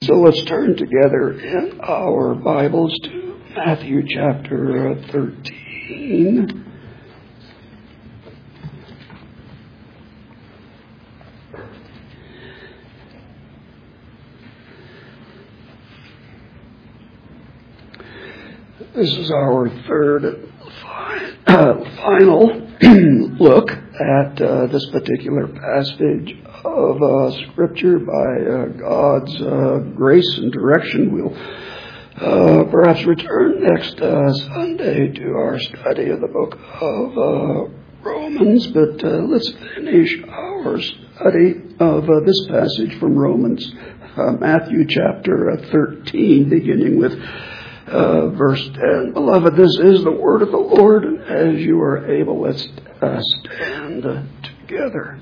So let's turn together in our Bibles to Matthew chapter 13. This is our third and final look at this particular passage of Scripture by God's grace and direction. We'll perhaps return next Sunday to our study of the book of Romans, but let's finish our study of this passage from Romans, Matthew chapter 13, beginning with verse 10. Beloved, this is the word of the Lord, and as you are able, let's stand together.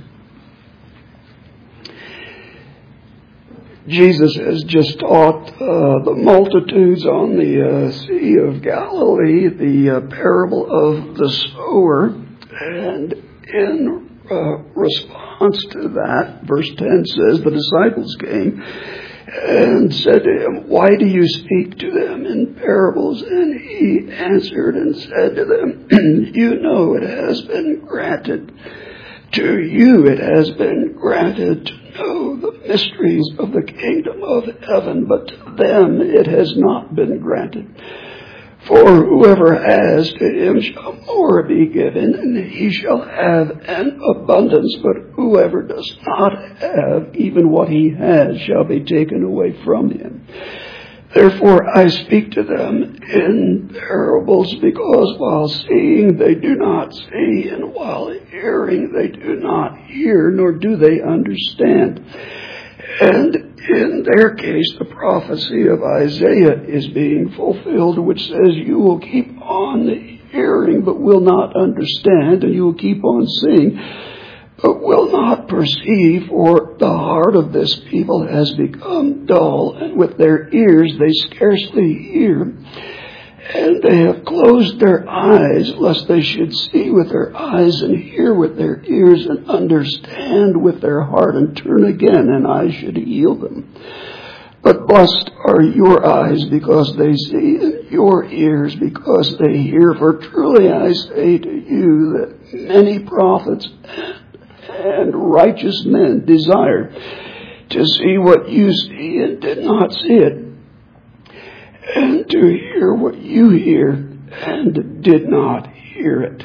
Jesus has just taught the multitudes on the Sea of Galilee the parable of the sower, and in response to that, verse 10 says, the disciples came and said to him, "Why do you speak to them in parables?" And he answered and said to them, "You know it has been granted to you, it has been granted to know the mysteries of the kingdom of heaven, but to them it has not been granted. For whoever has, to him shall more be given, and he shall have an abundance. But whoever does not have, even what he has shall be taken away from him. Therefore I speak to them in parables, because while seeing they do not see, and while hearing they do not hear, nor do they understand. And in their case, the prophecy of Isaiah is being fulfilled, which says, you will keep on hearing, but will not understand, and you will keep on seeing, but will not perceive, for the heart of this people has become dull, and with their ears they scarcely hear. And they have closed their eyes, lest they should see with their eyes, and hear with their ears, and understand with their heart, and turn again, and I should heal them. But blessed are your eyes, because they see, and your ears, because they hear. For truly I say to you that many prophets and righteous men desired to see what you see, and did not see it, and to hear what you hear, and did not hear it.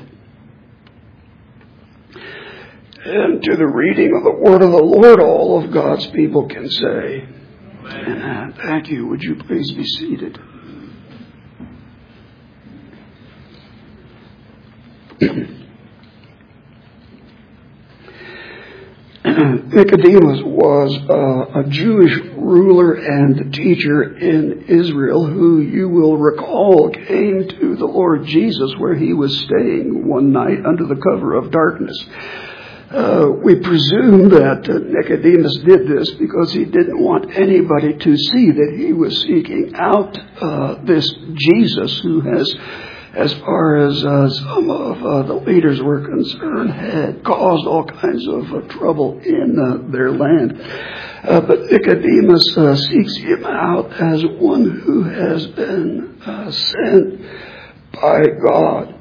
And to the reading of the word of the Lord, all of God's people can say, Amen. Thank you. Would you please be seated? Nicodemus was a Jewish ruler and teacher in Israel who, you will recall, came to the Lord Jesus where he was staying one night under the cover of darkness. We presume that Nicodemus did this because he didn't want anybody to see that he was seeking out this Jesus who has, as far as some of the leaders were concerned, had caused all kinds of trouble in their land. But Nicodemus seeks him out as one who has been sent by God.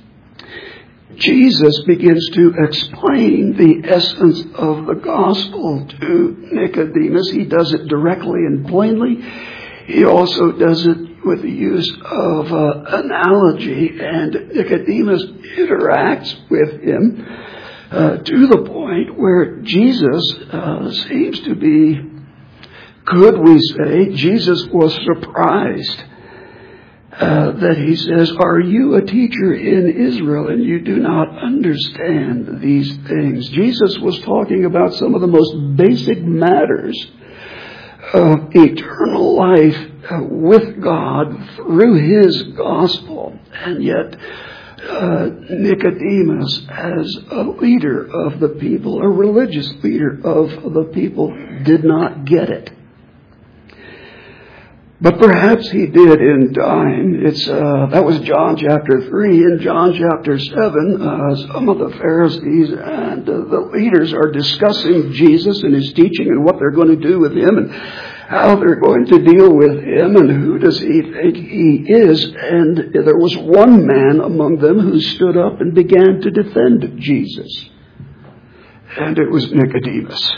Jesus begins to explain the essence of the gospel to Nicodemus. He does it directly and plainly. He also does it with the use of analogy, and Nicodemus interacts with him to the point where Jesus seems to be, could we say, Jesus was surprised that he says, "Are you a teacher in Israel and you do not understand these things?" Jesus was talking about some of the most basic matters of eternal life with God through his gospel. And yet Nicodemus, as a leader of the people, a religious leader of the people, did not get it. But perhaps he did in time. That was John chapter 3. In John chapter 7, some of the Pharisees and the leaders are discussing Jesus and his teaching and what they're going to do with him. how they're going to deal with him and who does he think he is. And there was one man among them who stood up and began to defend Jesus. And it was Nicodemus.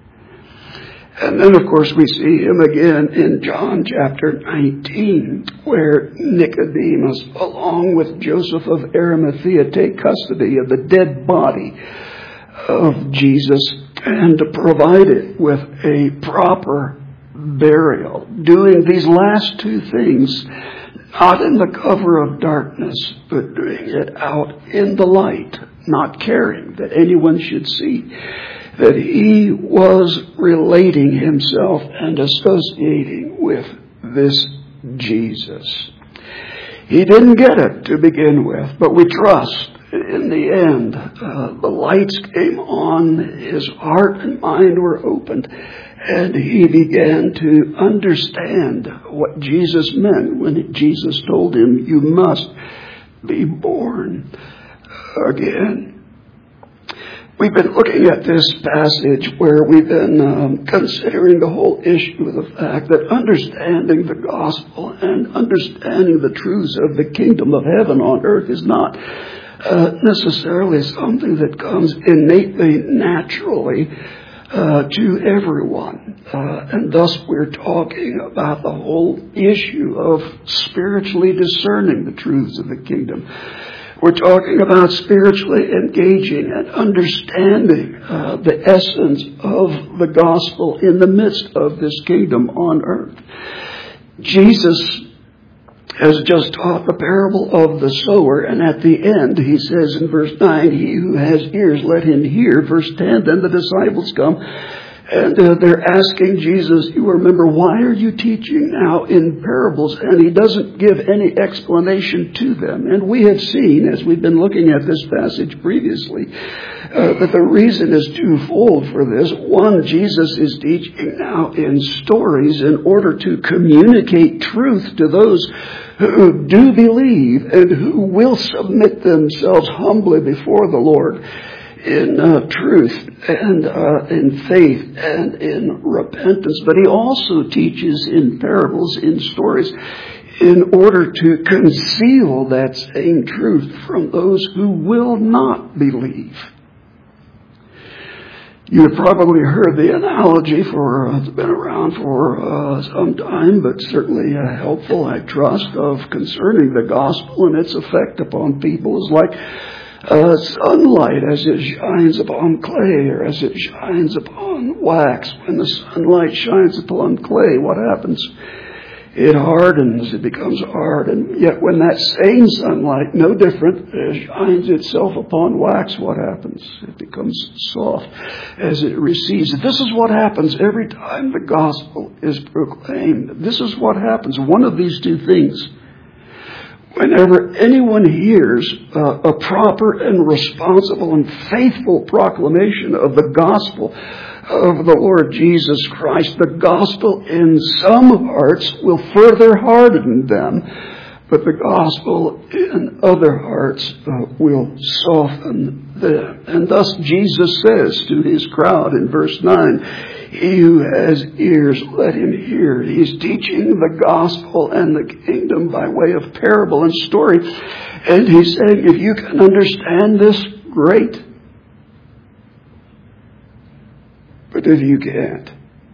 And then, of course, we see him again in John chapter 19, where Nicodemus, along with Joseph of Arimathea, take custody of the dead body of Jesus and to provide it with a proper burial, doing these last two things, not in the cover of darkness, but doing it out in the light, not caring that anyone should see that he was relating himself and associating with this Jesus. He didn't get it to begin with, but we trust in the end, the lights came on, his heart and mind were opened, and he began to understand what Jesus meant when Jesus told him, you must be born again. We've been looking at this passage where we've been considering the whole issue of the fact that understanding the gospel and understanding the truths of the kingdom of heaven on earth is not necessarily something that comes innately, naturally to everyone. And thus we're talking about the whole issue of spiritually discerning the truths of the kingdom. We're talking about spiritually engaging and understanding the essence of the gospel in the midst of this kingdom on earth. Jesus has just taught the parable of the sower, and at the end he says in verse 9, he who has ears, let him hear. Verse 10, then the disciples come, and they're asking Jesus, you remember, why are you teaching now in parables? And he doesn't give any explanation to them. And we have seen, as we've been looking at this passage previously, that the reason is twofold for this. One, Jesus is teaching now in stories in order to communicate truth to those who do believe and who will submit themselves humbly before the Lord in truth and in faith and in repentance. But he also teaches in parables, in stories, in order to conceal that same truth from those who will not believe. You've probably heard the analogy it's been around for some time, but certainly helpful, I trust, of concerning the gospel and its effect upon people is like sunlight as it shines upon clay or as it shines upon wax. When the sunlight shines upon clay, what happens? It hardens, it becomes hard. And yet when that same sunlight, no different, shines itself upon wax, what happens? It becomes soft as it recedes. This is what happens every time the gospel is proclaimed. This is what happens. One of these two things. Whenever anyone hears a proper and responsible and faithful proclamation of the gospel of the Lord Jesus Christ, the gospel in some hearts will further harden them, but the gospel in other hearts will soften them. And thus Jesus says to his crowd in verse 9, he who has ears, let him hear. He's teaching the gospel and the kingdom by way of parable and story. And he's saying, if you can understand this, great. But if you can't,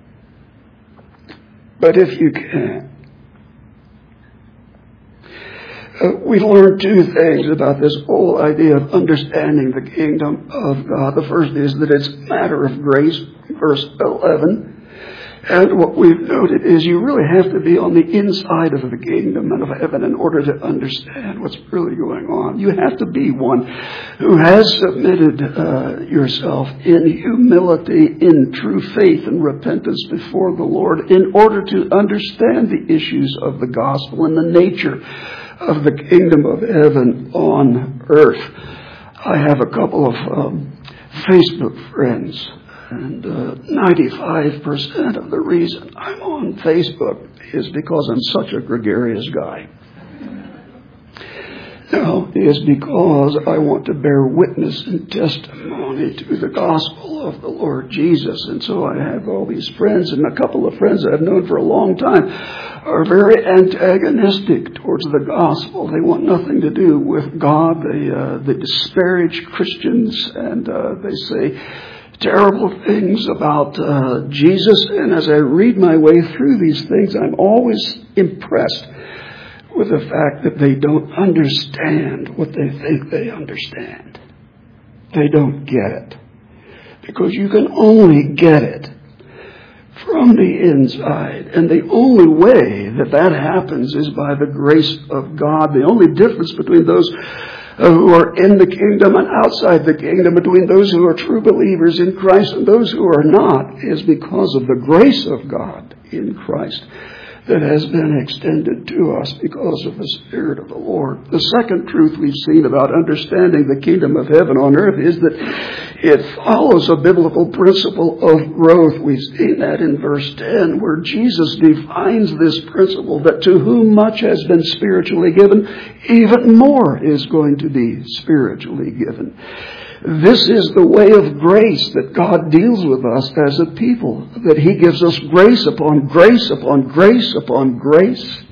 we learn two things about this whole idea of understanding the kingdom of God. The first is that it's a matter of grace, verse 11. And what we've noted is you really have to be on the inside of the kingdom of heaven in order to understand what's really going on. You have to be one who has submitted yourself in humility, in true faith and repentance before the Lord in order to understand the issues of the gospel and the nature of the kingdom of heaven on earth. I have a couple of Facebook friends. And 95% of the reason I'm on Facebook is because I'm such a gregarious guy. No, it is because I want to bear witness and testimony to the gospel of the Lord Jesus. And so I have all these friends, and a couple of friends that I've known for a long time are very antagonistic towards the gospel. They want nothing to do with God. They disparage Christians, and they say terrible things about Jesus. And as I read my way through these things, I'm always impressed with the fact that they don't understand what they think they understand. They don't get it. Because you can only get it from the inside. And the only way that happens is by the grace of God. The only difference between those who are in the kingdom and outside the kingdom, between those who are true believers in Christ and those who are not, is because of the grace of God in Christ that has been extended to us because of the Spirit of the Lord. The second truth we've seen about understanding the kingdom of heaven on earth is that it follows a biblical principle of growth. We've seen that in verse 10, where Jesus defines this principle that to whom much has been spiritually given, even more is going to be spiritually given. This is the way of grace that God deals with us as a people, that He gives us grace upon grace upon grace upon grace,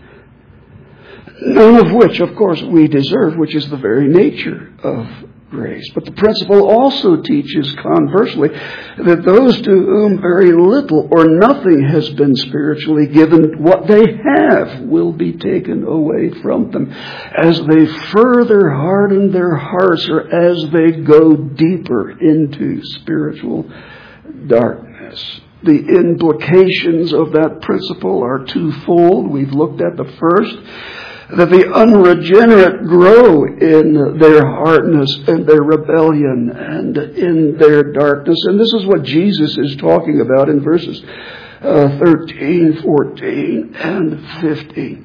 none of which, of course, we deserve, which is the very nature of grace. But the principle also teaches, conversely, that those to whom very little or nothing has been spiritually given, what they have will be taken away from them as they further harden their hearts, or as they go deeper into spiritual darkness. The implications of that principle are twofold. We've looked at the first, that the unregenerate grow in their hardness and their rebellion and in their darkness. And this is what Jesus is talking about in verses 13, 14, and 15.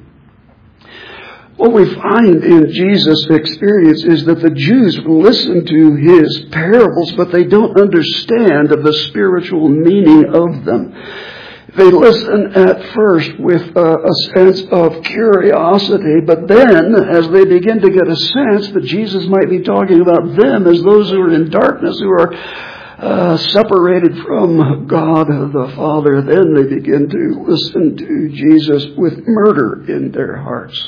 What we find in Jesus' experience is that the Jews listen to His parables, but they don't understand the spiritual meaning of them. They listen at first with a sense of curiosity, but then as they begin to get a sense that Jesus might be talking about them as those who are in darkness, who are separated from God the Father, then they begin to listen to Jesus with murder in their hearts.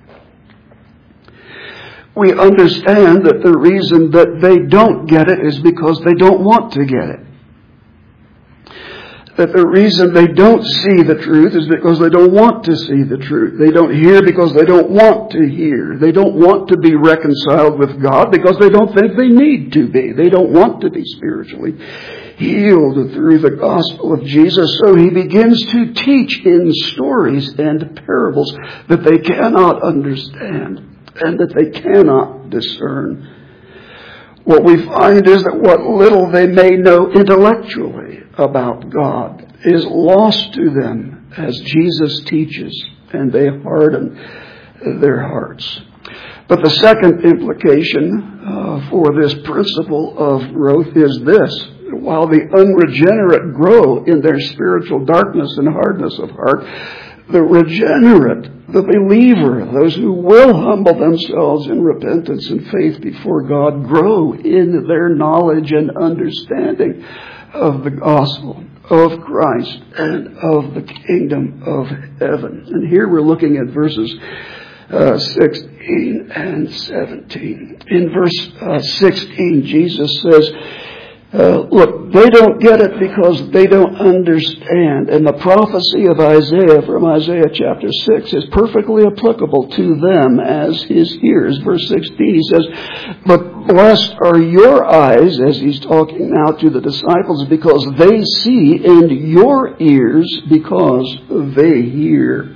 We understand that the reason that they don't get it is because they don't want to get it. That the reason they don't see the truth is because they don't want to see the truth. They don't hear because they don't want to hear. They don't want to be reconciled with God because they don't think they need to be. They don't want to be spiritually healed through the gospel of Jesus. So He begins to teach in stories and parables that they cannot understand and that they cannot discern. What we find is that what little they may know intellectually about God is lost to them as Jesus teaches, and they harden their hearts. But the second implication for this principle of growth is this: while the unregenerate grow in their spiritual darkness and hardness of heart, the regenerate, the believer, those who will humble themselves in repentance and faith before God, grow in their knowledge and understanding of the gospel of Christ and of the kingdom of heaven. And here we're looking at verses 16 and 17. In verse 16, Jesus says, look, they don't get it because they don't understand. And the prophecy of Isaiah from Isaiah chapter 6 is perfectly applicable to them as His hearers. Verse 16, He says, but blessed are your eyes, as He's talking now to the disciples, because they see, and your ears because they hear.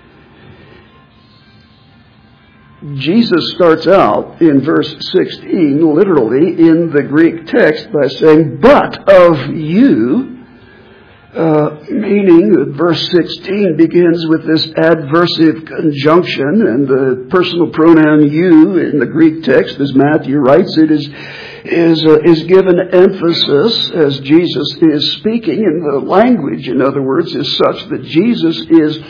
Jesus starts out in verse 16, literally in the Greek text, by saying, but of you, meaning that verse 16 begins with this adversive conjunction, and the personal pronoun you in the Greek text, as Matthew writes it, is given emphasis as Jesus is speaking, and the language, in other words, is such that Jesus is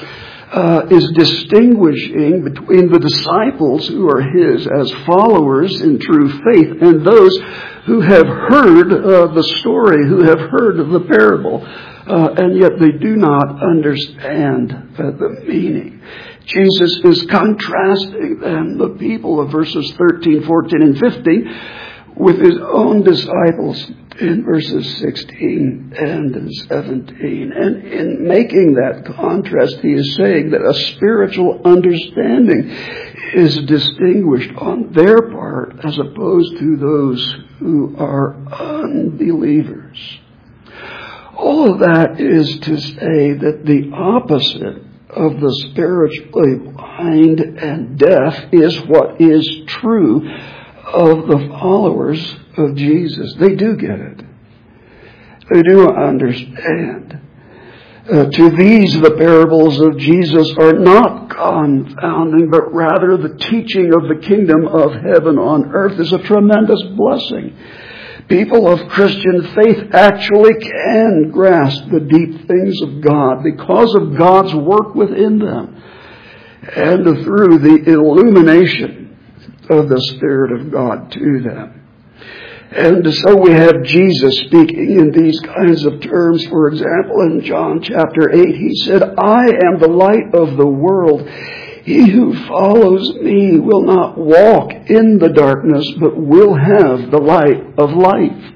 is distinguishing between the disciples who are his as followers in true faith and those who have heard the story, who have heard of the parable, and yet they do not understand the meaning. Jesus is contrasting then the people of verses 13, 14, and 15 with his own disciples in verses 16 and 17. And in making that contrast, he is saying that a spiritual understanding is distinguished on their part as opposed to those who are unbelievers. All of that is to say that the opposite of the spiritually blind and deaf is what is true of the followers of Jesus. They do get it. They do understand. To these, the parables of Jesus are not confounding, but rather the teaching of the kingdom of heaven on earth is a tremendous blessing. People of Christian faith actually can grasp the deep things of God because of God's work within them and through the illumination of the Spirit of God to them. And so we have Jesus speaking in these kinds of terms. For example, in John chapter 8, he said, I am the light of the world. He who follows me will not walk in the darkness, but will have the light of life.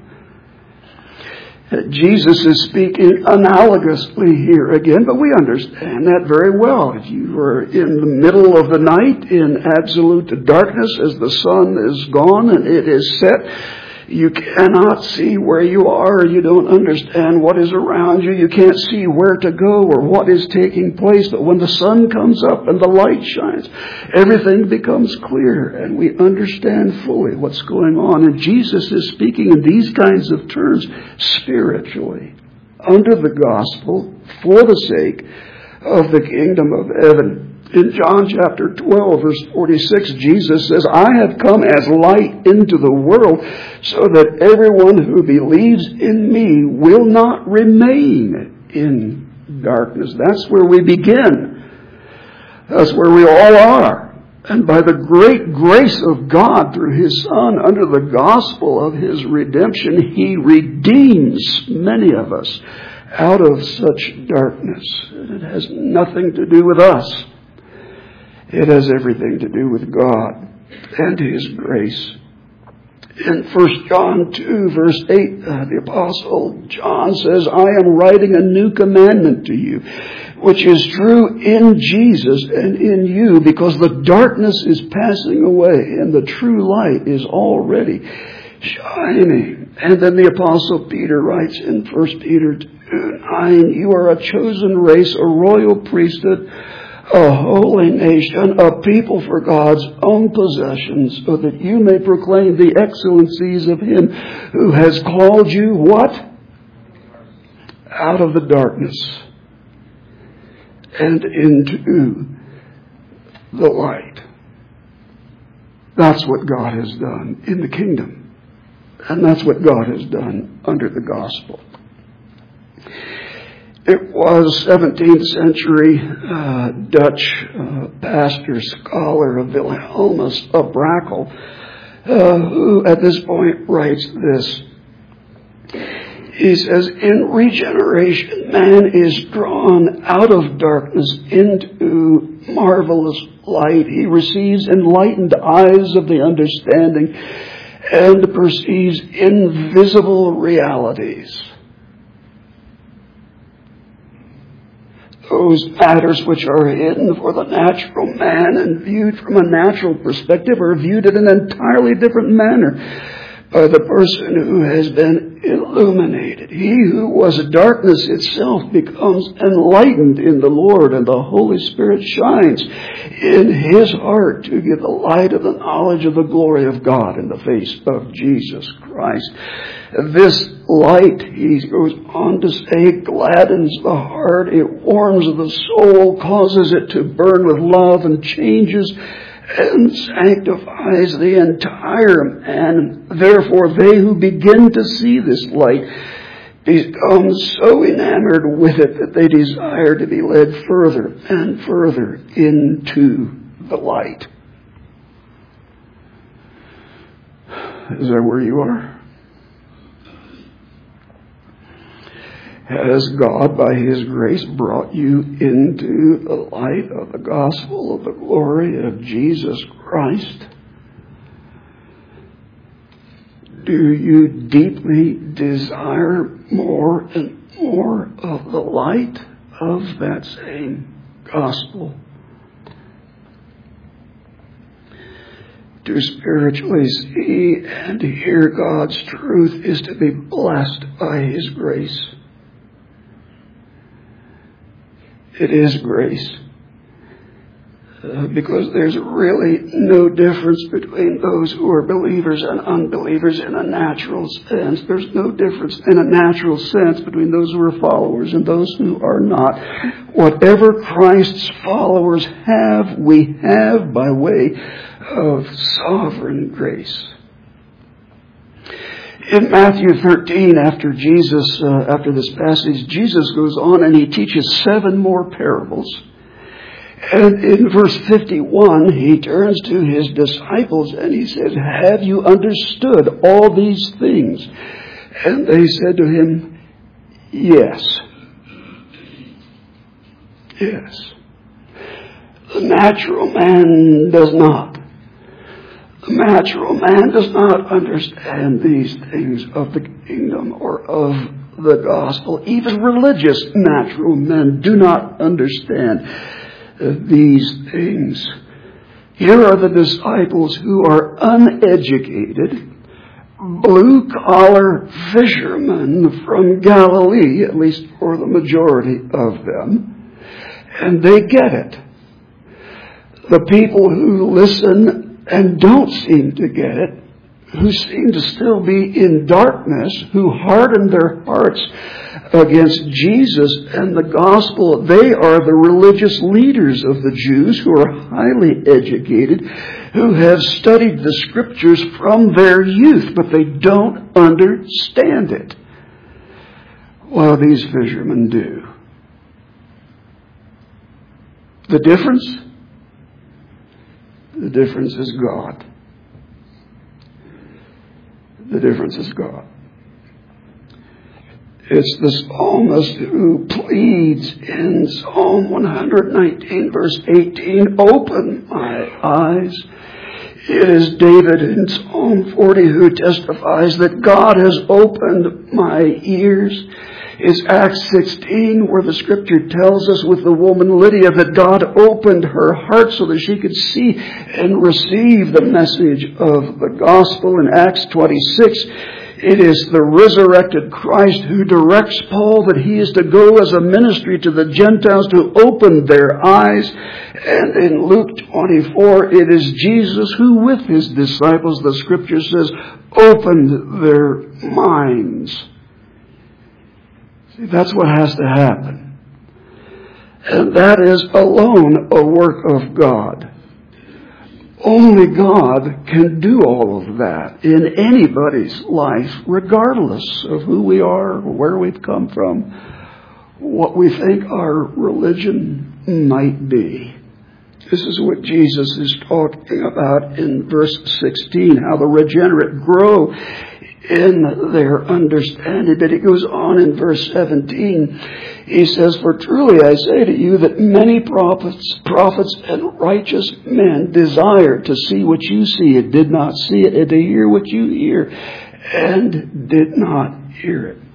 Jesus is speaking analogously here again, but we understand that very well. If you are in the middle of the night in absolute darkness as the sun is gone and it is set, you cannot see where you are. You don't understand what is around you. You can't see where to go or what is taking place. But when the sun comes up and the light shines, everything becomes clear and we understand fully what's going on. And Jesus is speaking in these kinds of terms spiritually, under the gospel, for the sake of the kingdom of heaven. In John chapter 12, verse 46, Jesus says, I have come as light into the world so that everyone who believes in me will not remain in darkness. That's where we begin. That's where we all are. And by the great grace of God through his Son, under the gospel of his redemption, he redeems many of us out of such darkness. And it has nothing to do with us. It has everything to do with God and his grace. In 1 John 2, verse 8, the Apostle John says, I am writing a new commandment to you, which is true in Jesus and in you, because the darkness is passing away and the true light is already shining. And then the Apostle Peter writes in 1 Peter 2:9, you are a chosen race, a royal priesthood, a holy nation, a people for God's own possession, so that you may proclaim the excellencies of him who has called you, what? Out of the darkness and into the light. That's what God has done in the kingdom. And that's what God has done under the gospel. It was 17th century Dutch pastor, scholar of Wilhelmus of Brakel, who at this point writes this. He says, in regeneration, man is drawn out of darkness into marvelous light. He receives enlightened eyes of the understanding and perceives invisible realities. Those matters which are hidden for the natural man and viewed from a natural perspective are viewed in an entirely different manner by the person who has been illuminated. He who was darkness itself becomes enlightened in the Lord, and the Holy Spirit shines in his heart to give the light of the knowledge of the glory of God in the face of Jesus Christ. This light, he goes on to say, gladdens the heart, it warms the soul, causes it to burn with love, and changes and sanctifies the entire man. Therefore, they who begin to see this light become so enamored with it that they desire to be led further and further into the light. Is that where you are? Has God, by His grace, brought you into the light of the gospel of the glory of Jesus Christ? Do you deeply desire more and more of the light of that same gospel? To spiritually see and hear God's truth is to be blessed by His grace. It is grace. Because there's really no difference between those who are believers and unbelievers in a natural sense. There's no difference in a natural sense between those who are followers and those who are not. Whatever Christ's followers have, we have by way of sovereign grace. In Matthew 13, after this passage, Jesus goes on and He teaches 7 more parables. And in verse 51, He turns to His disciples and He says, "Have you understood all these things?" And they said to Him, "Yes." Yes. The natural man does not. The natural man does not understand these things of the kingdom or of the gospel. Even religious natural men do not understand these things. Here are the disciples who are uneducated, blue-collar fishermen from Galilee, at least for the majority of them, and they get it. The people who listen and don't seem to get it, who seem to still be in darkness, who harden their hearts against Jesus and the gospel, they are the religious leaders of the Jews who are highly educated, who have studied the scriptures from their youth, but they don't understand it, while these fishermen do. The difference? The difference is God. The difference is God. It's the psalmist who pleads in Psalm 119, verse 18, "Open my eyes." It is David in Psalm 40 who testifies that God has opened my ears. It's Acts 16 where the scripture tells us with the woman Lydia that God opened her heart so that she could see and receive the message of the gospel. In Acts 26, it is the resurrected Christ who directs Paul that he is to go as a ministry to the Gentiles to open their eyes. And in Luke 24, it is Jesus who with His disciples, the scripture says, opened their minds. See, that's what has to happen. And that is alone a work of God. Only God can do all of that in anybody's life, regardless of who we are, where we've come from, what we think our religion might be. This is what Jesus is talking about in verse 16, how the regenerate grow in their understanding. But he goes on in verse 17. He says, "For truly I say to you that many prophets and righteous men desired to see what you see and did not see it, and to hear what you hear and did not hear it."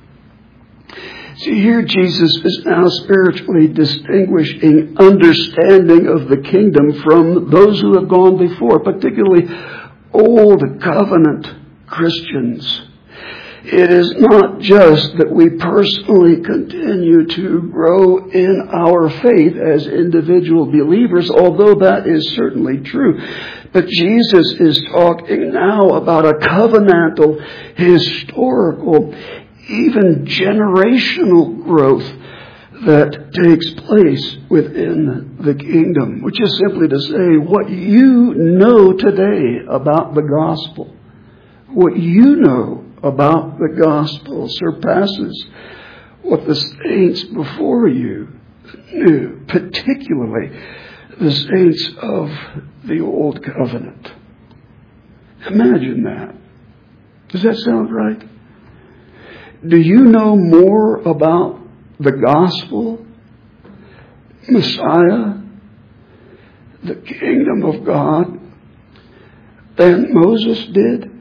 See, here Jesus is now spiritually distinguishing understanding of the kingdom from those who have gone before, particularly Old Covenant Christians. It is not just that we personally continue to grow in our faith as individual believers, although that is certainly true. But Jesus is talking now about a covenantal, historical, even generational growth that takes place within the kingdom, which is simply to say what you know today about the gospel, what you know about the gospel surpasses what the saints before you knew, particularly the saints of the Old Covenant. Imagine that. Does that sound right? Do you know more about the gospel, Messiah, the kingdom of God, than Moses did?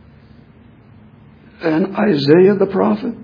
Than Isaiah the prophet?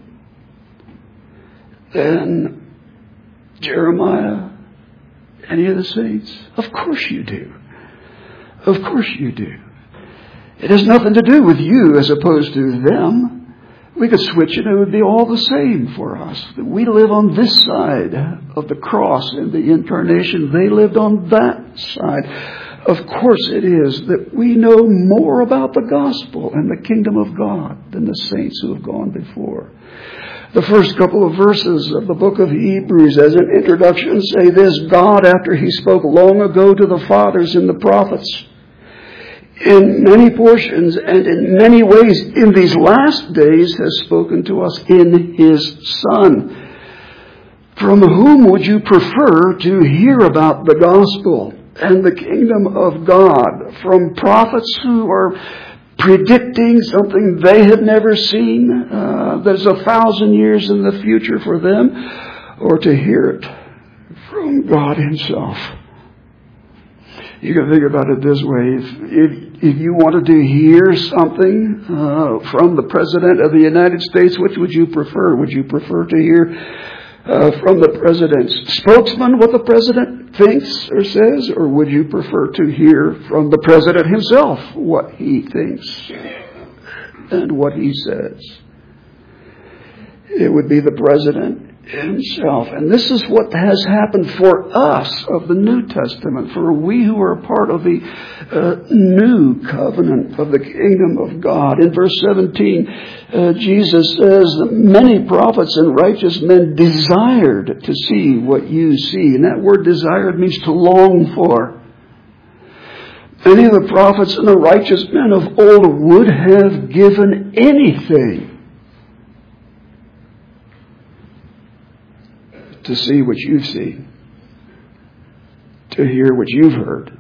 Than Jeremiah? Any of the saints? Of course you do. Of course you do. It has nothing to do with you as opposed to them. We could switch it and it would be all the same for us. We live on this side of the cross and the incarnation. They lived on that side. Of course it is that we know more about the gospel and the kingdom of God than the saints who have gone before. The first couple of verses of the book of Hebrews as an introduction say this: God, after he spoke long ago to the fathers and the prophets, in many portions and in many ways in these last days has spoken to us in his Son. From whom would you prefer to hear about the gospel and the kingdom of God? From prophets who are predicting something they have never seen, that's 1,000 years in the future for them, or to hear it from God himself? You can think about it this way. If you wanted to hear something from the President of the United States, which would you prefer? Would you prefer to hear from the President's spokesman what the President thinks or says? Or would you prefer to hear from the President himself what he thinks and what he says? It would be the President himself. And this is what has happened for us of the New Testament, for we who are part of the new covenant of the kingdom of God. In verse 17, Jesus says, many prophets and righteous men desired to see what you see. And that word desired means to long for. Many of the prophets and the righteous men of old would have given anything to see what you've seen, to hear what you've heard,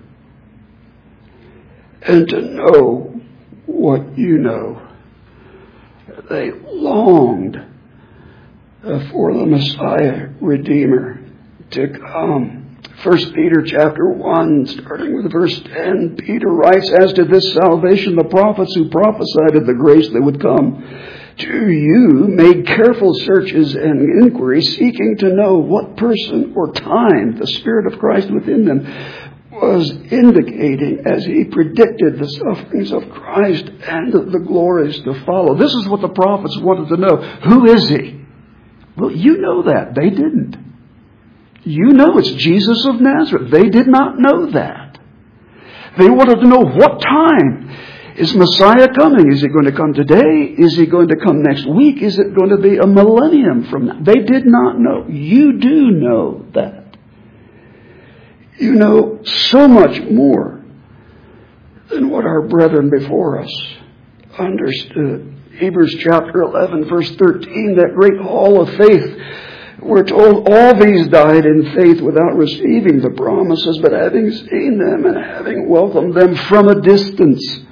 and to know what you know. They longed for the Messiah, Redeemer, to come. 1 Peter chapter 1, starting with verse 10, Peter writes, as to this salvation, the prophets who prophesied of the grace that would come to you made careful searches and inquiries, seeking to know what person or time the Spirit of Christ within them was indicating as he predicted the sufferings of Christ and the glories to follow. This is what the prophets wanted to know. Who is he? Well, you know that. They didn't. You know it's Jesus of Nazareth. They did not know that. They wanted to know what time is Messiah coming? Is he going to come today? Is he going to come next week? Is it going to be a millennium from now? They did not know. You do know that. You know so much more than what our brethren before us understood. Hebrews chapter 11, verse 13, that great hall of faith, we're told all these died in faith without receiving the promises, but having seen them and having welcomed them from a distance.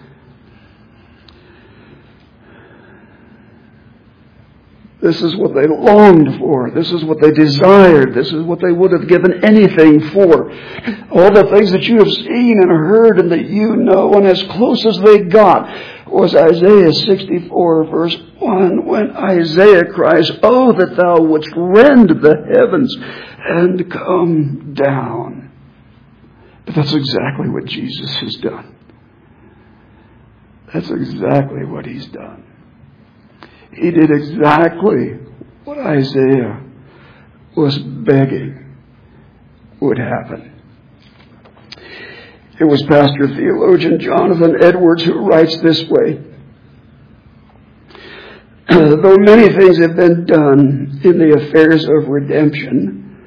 This is what they longed for. This is what they desired. This is what they would have given anything for. All the things that you have seen and heard and that you know, and as close as they got was Isaiah 64 verse 1, when Isaiah cries, oh, that thou wouldst rend the heavens and come down. But that's exactly what Jesus has done. That's exactly what he's done. He did exactly what Isaiah was begging would happen. It was pastor theologian Jonathan Edwards who writes this way. Though many things have been done in the affairs of redemption,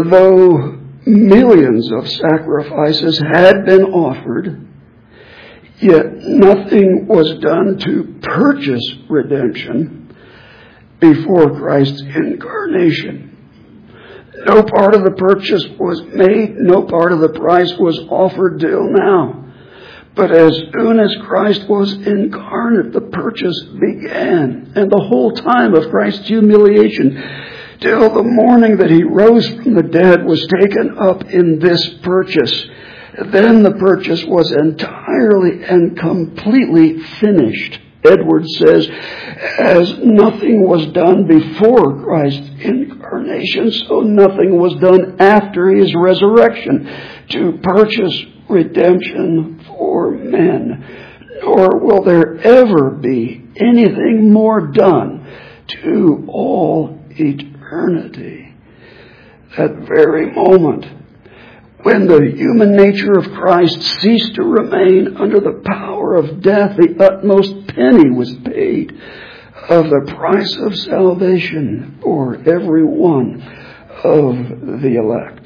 though millions of sacrifices had been offered, Yet nothing was done to purchase redemption before Christ's incarnation. No part of the purchase was made, no part of the price was offered till now. But as soon as Christ was incarnate, the purchase began. And the whole time of Christ's humiliation, till the morning that he rose from the dead, was taken up in this purchase. Then the purchase was entirely and completely finished. Edwards says, as nothing was done before Christ's incarnation, so nothing was done after his resurrection to purchase redemption for men. Nor will there ever be anything more done to all eternity. That very moment when the human nature of Christ ceased to remain under the power of death, the utmost penny was paid of the price of salvation for every one of the elect.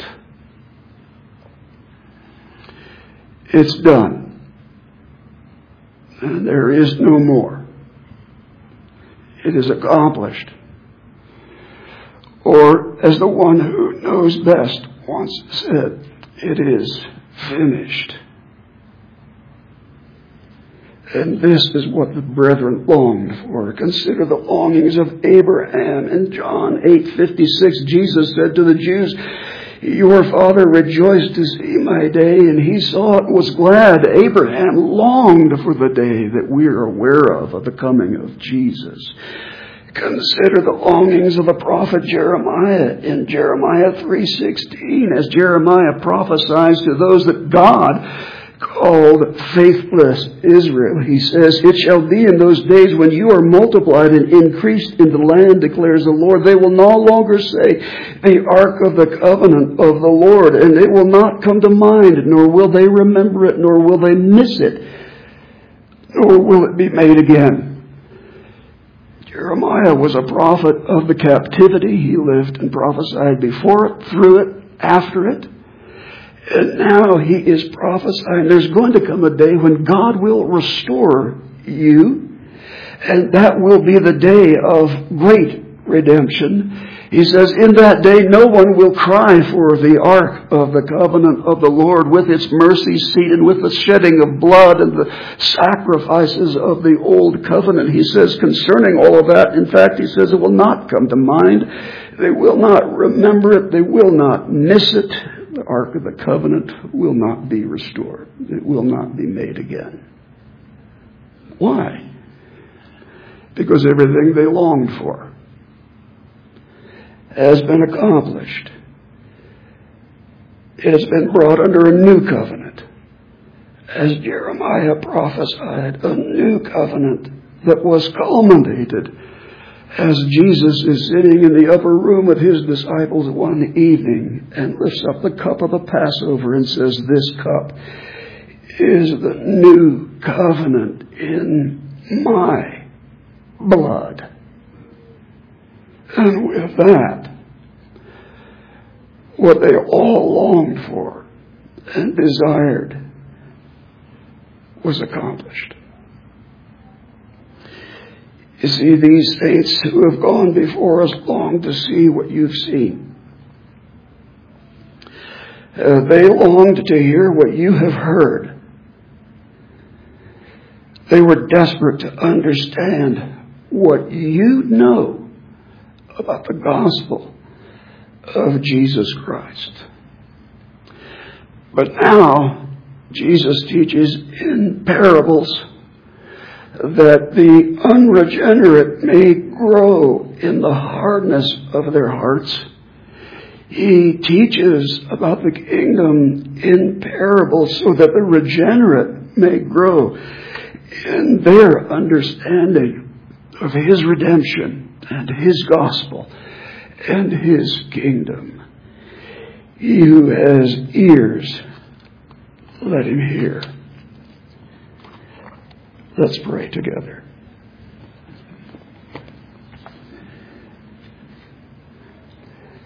It's done. And there is no more. It is accomplished. Or, as the one who knows best once said, it is finished. And this is what the brethren longed for. Consider the longings of Abraham. In John 8:56, Jesus said to the Jews, your father rejoiced to see my day, and he saw it and was glad. Abraham longed for the day that we are aware of the coming of Jesus. Consider the longings of the prophet Jeremiah in Jeremiah 3:16, as Jeremiah prophesies to those that God called faithless Israel. He says, it shall be in those days when you are multiplied and increased in the land, declares the Lord, they will no longer say, the ark of the covenant of the Lord, and it will not come to mind, nor will they remember it, nor will they miss it, nor will it be made again. Jeremiah was a prophet of the captivity. He lived and prophesied before it, through it, after it. And now he is prophesying there's going to come a day when God will restore you. And that will be the day of great redemption. He says, in that day no one will cry for the ark of the covenant of the Lord with its mercy seat and with the shedding of blood and the sacrifices of the old covenant. He says concerning all of that, in fact, he says it will not come to mind. They will not remember it. They will not miss it. The ark of the covenant will not be restored. It will not be made again. Why? Because everything they longed for has been accomplished. It has been brought under a new covenant. As Jeremiah prophesied, a new covenant that was culminated as Jesus is sitting in the upper room with his disciples one evening and lifts up the cup of the Passover and says, this cup is the new covenant in my blood. And with that, what they all longed for and desired was accomplished. You see, these saints who have gone before us long to see what you've seen. They longed to hear what you have heard. They were desperate to understand what you know about the gospel of Jesus Christ. But now, Jesus teaches in parables that the unregenerate may grow in the hardness of their hearts. He teaches about the kingdom in parables so that the regenerate may grow in their understanding of his redemption and his gospel and his kingdom. He who has ears, let him hear. Let's pray together.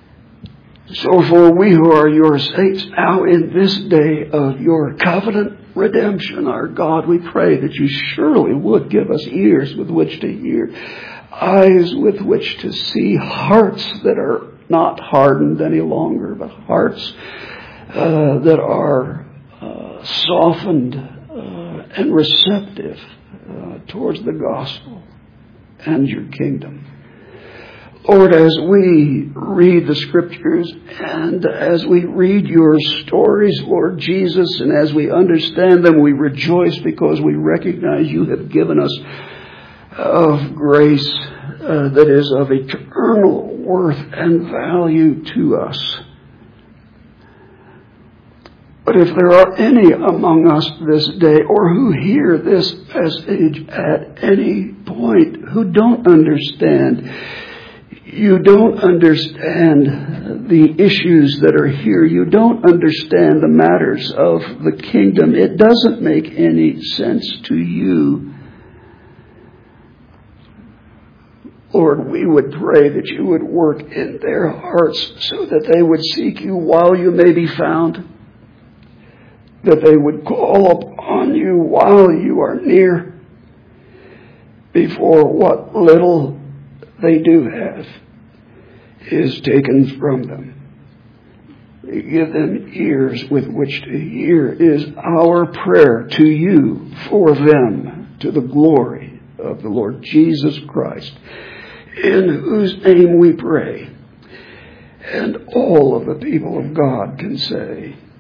So for we who are your saints now in this day of your covenant, redemption, our God, we pray that you surely would give us ears with which to hear, eyes with which to see, hearts that are not hardened any longer, but hearts that are softened and receptive towards the gospel and your kingdom. Lord, as we read the scriptures and as we read your stories, Lord Jesus, and as we understand them, we rejoice because we recognize you have given us of grace that is of eternal worth and value to us. But if there are any among us this day, or who hear this message at any point, who don't understand, you don't understand the issues that are here. You don't understand the matters of the kingdom. It doesn't make any sense to you. Lord, we would pray that you would work in their hearts so that they would seek you while you may be found, that they would call upon you while you are near, before what little they do have is taken from them. Give them ears with which to hear is our prayer to you for them, to the glory of the Lord Jesus Christ, in whose name we pray. And all of the people of God can say,